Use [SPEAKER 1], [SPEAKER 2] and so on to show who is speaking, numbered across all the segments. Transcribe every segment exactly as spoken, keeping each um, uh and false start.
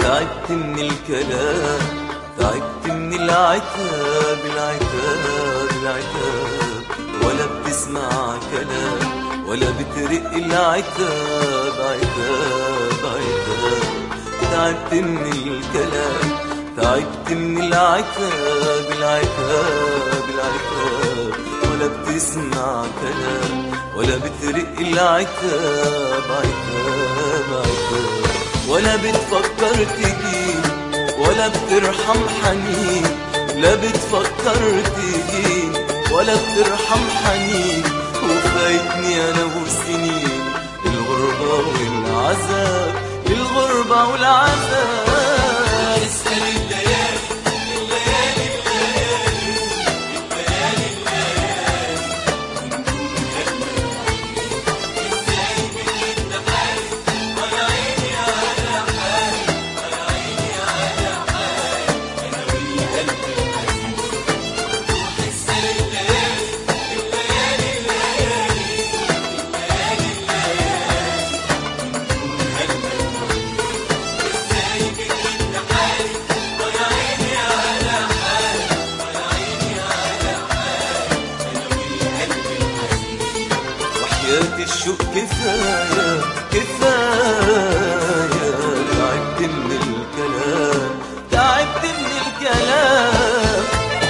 [SPEAKER 1] تعبت من الكلام، تعبت من العتاب العتاب العتاب، ولا بتسمع كلام ولا بترق العتاب عتاب عتاب. تعبت من الكلام، تعبت من العتاب العتاب العتاب، ولا بتسمع كلام ولا بترق العتاب عتاب عتاب، ولا بتفكر تجيني ولا بترحم حنين، لا بتفكر تجيني ولا بترحم حنين. وفايتني انا وسنين الغربة والعذاب، الغربة والعذاب.
[SPEAKER 2] اسأل الليالي الليالي الليالي الليالي الليالي ونقول هالملايين ازاي بينا حالي وانا عيني على حالي، انا عيني على حالي، انا والقلب الحزين. روح اسأل الليالي الليالي الليالي الليالي الليالي ونقول هالملايين ازاي بينا حالي وانا عيني على حالي، انا عيني على حالي، انا والقلب الحزين.
[SPEAKER 1] وحياة الشوق كفاية كفاية، تعبت من الكلام، تعبت من الكلام.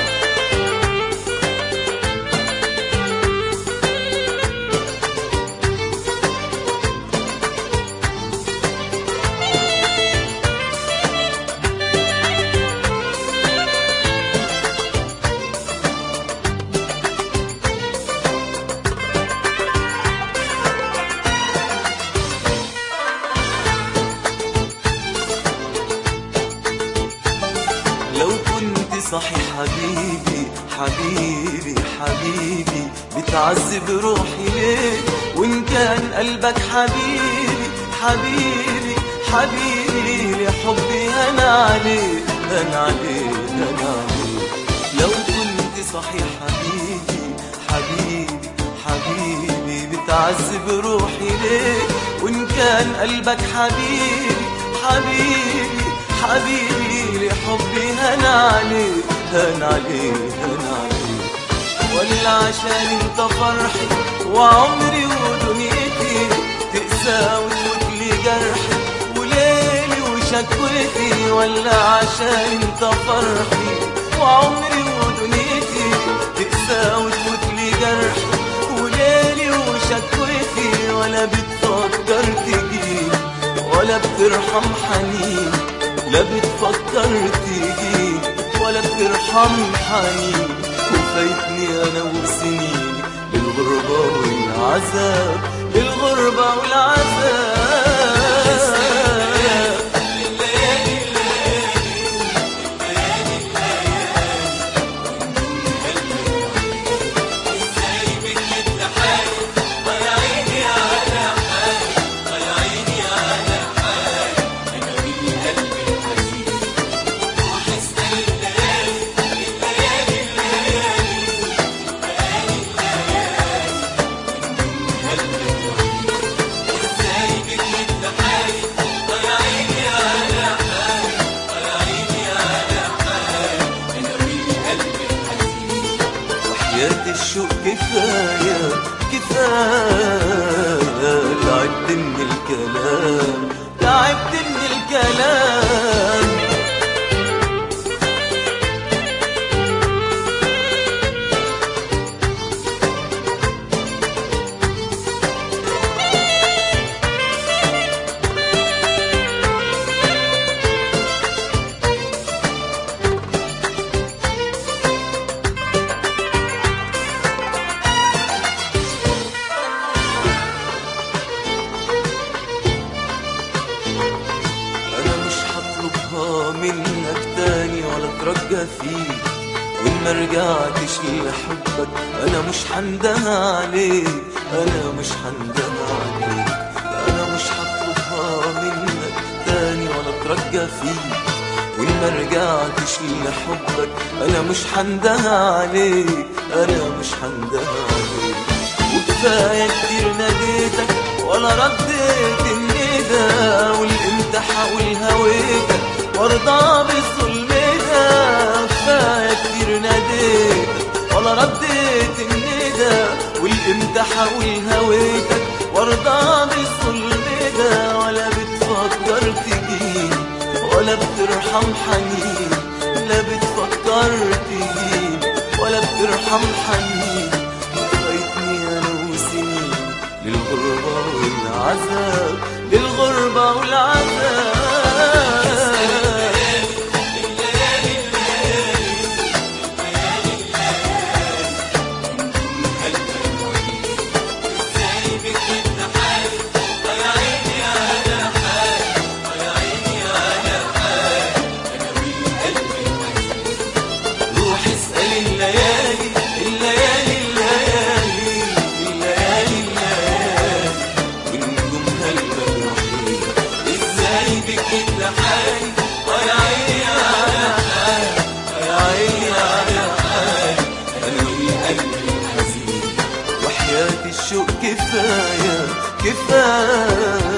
[SPEAKER 1] لو كنت صحي حبيبي حبيبي حبيبي، بتعذب روحي ليه؟ وإن كان قلبك حبيبي حبيبي حبيبي، لحبي هنا عليه هنا عليه هنا عليه. لو كنت صحي حبيبي حبيبي حبيبي، بتعذب روحي ليه؟ وإن كان قلبك حبيبي حبيبي حبيبي، لحبي هنا عليه هنا عليه هنا عليه. ولا عشان انت فرحي وعمري ودنيتي، تقسى وتفوت لي جرحي وليلي وشكوتي. ولا عشان انت فرحي وعمري ودنيتي، تقسى وتفوت لي جرحي وليلي وشكوتي. ولا بتفكر تجيني ولا بترحم حنين، لا بتفكر تيجي ولا بترحم حنين. وفايتني انا وسنين للغربة والعذاب، للغربة والعذاب. وحياة الشوق كفاية كفاية، تعبت من الكلام، تعبت من الكلام. منك تاني ولا ترجى فيك، وإن ما رجعتش لحبك أنا مش هندها عليك، أنا مش هندها عليك. أنا مش هطلبها منك تاني ولا ترجى فيك، وإن ما رجعتش لحبك أنا مش هندها عليك، أنا مش هندها عليك. وكفاية كتير ناديتك ولا رديت الندى، والامتى حاول هويتك وارضى بالظلم ده. كفاية كتير ناديتك ولا رديت الندى، والامتى حاول هويتك وارضى بالظلم ده. ولا بتفكر تجيني ولا بترحم حنين، لا بتفكر تجيني ولا بترحم حنين. فايتني انا وسنين للغربة والعذاب، للغربة والعذاب. الشوق كفاية كفاية